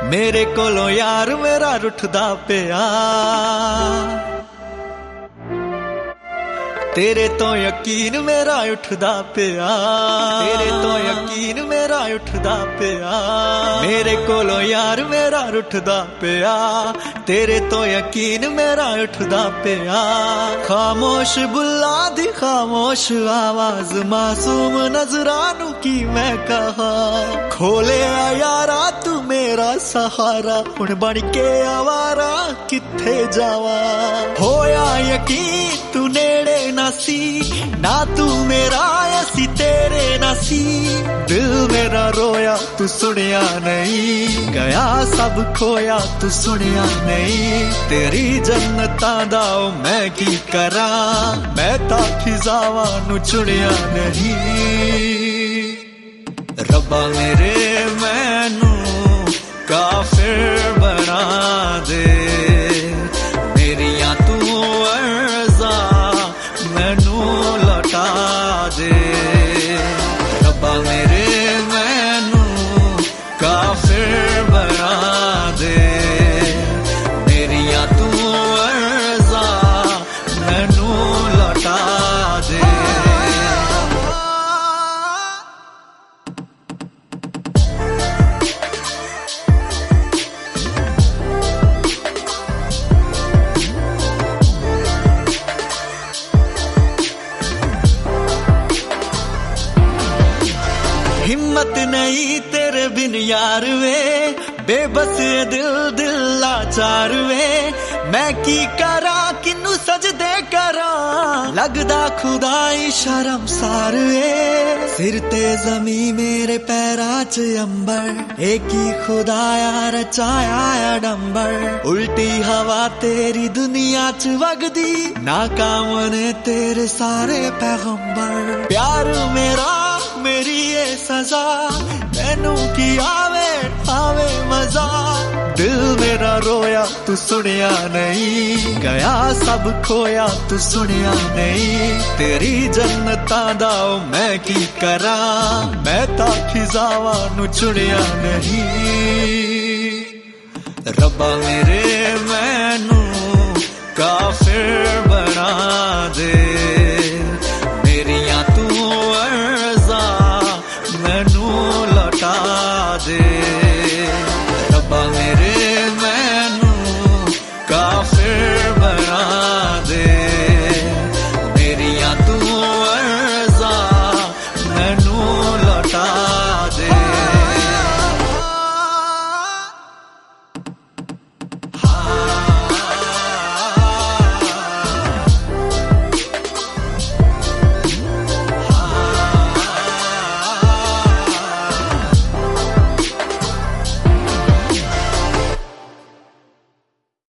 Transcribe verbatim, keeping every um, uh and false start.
मेरे कोलों यार मेरा रुठदा पिया, तेरे तो यकीन मेरा उठदा पिया, तेरे तो यकीन मेरा उठदा पिया। मेरे कोलों यार मेरा उठदा पिया, तेरे तो यकीन मेरा उठदा पिया। खामोश बुल्ला दी खामोश आवाज मासूम नजरानू की मैं कहा, खोले आ यारा तू मेरा सहारा, हुण बन के आवारा किथे जावा। होया यकीन तू नेड़े नासी, ना तू मेरा ऐसी तेरे नासी। दिल मेरा रोया तू सुनिया नहीं, गया सब खोया तू सुनिया नहीं। तेरी जन्नतां दा मैं की करा, मैं ता खिजावा नू चुनिया नहीं। रब्बा मेरे मैनू काफिर बना दे, मेरियां तू अर्ज़ा मैनू लौटा दे। रब्बा मेरे मैनू काफिर बना दे, मेरियां तू अर्ज़ा मैनू लौटा दे। हिम्मत नहीं तेरे बिन यार वे, बेबस दिल दिल लाचार वे। मैं की करा किन्नू सजदे करा, लगदा खुदाई शर्मसार वे। सिर ते जमी मेरे पैरा च अंबर, एक ही खुदाया रचाया अडंबर। उल्टी हवा तेरी दुनिया च वगदी, नाकाम ने तेरे सारे पैगंबर। प्यार मेरा मेरी ये सजा, मैनू की आवे आवे मजा। दिल मेरा रोया तू सुनिया नहीं, गया सब खोया तू सुनिया नहीं। तेरी जन्नतां दा मैं की करा, मैं ता खिजावा नू चुनिया नहीं। रब्बा मेरे मैनू काफिर बना दे।